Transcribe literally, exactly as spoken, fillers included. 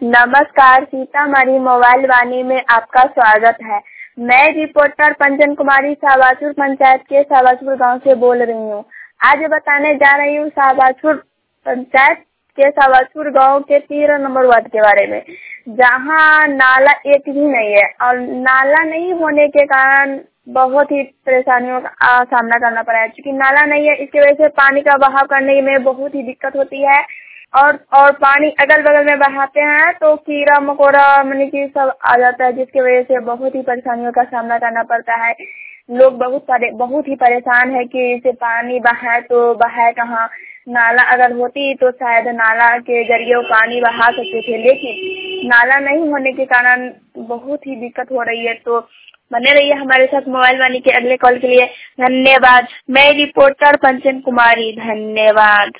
नमस्कार, सीतामढ़ी मोबाइल वाणी में आपका स्वागत है। मैं रिपोर्टर पंचन कुमारी शाहबाजपुर पंचायत के शाहबाजपुर गांव से बोल रही हूँ। आज बताने जा रही हूँ शाहबाजपुर पंचायत के शाहबाजपुर गांव के तेरह नंबर वार्ड के बारे में, जहां नाला एक भी नहीं है और नाला नहीं होने के कारण बहुत ही परेशानियों का सामना करना पड़ा है। क्योंकि नाला नहीं है, इसकी वजह से पानी का बहाव करने में बहुत ही दिक्कत होती है और और पानी अगल बगल में बहाते हैं तो कीड़ा मकोड़ा माने की सब आ जाता है, जिसकी वजह से बहुत ही परेशानियों का सामना करना पड़ता है। लोग बहुत सारे बहुत ही परेशान है कि इसे पानी बहाए तो बहाए कहाँ। नाला अगर होती तो शायद नाला के जरिए वो पानी बहा सकते थे, लेकिन नाला नहीं होने के कारण बहुत ही दिक्कत हो रही है। तो बने रहिए हमारे साथ मोबाइल वाणी के अगले कॉल के लिए। धन्यवाद। मैं रिपोर्टर पंचन कुमारी, धन्यवाद।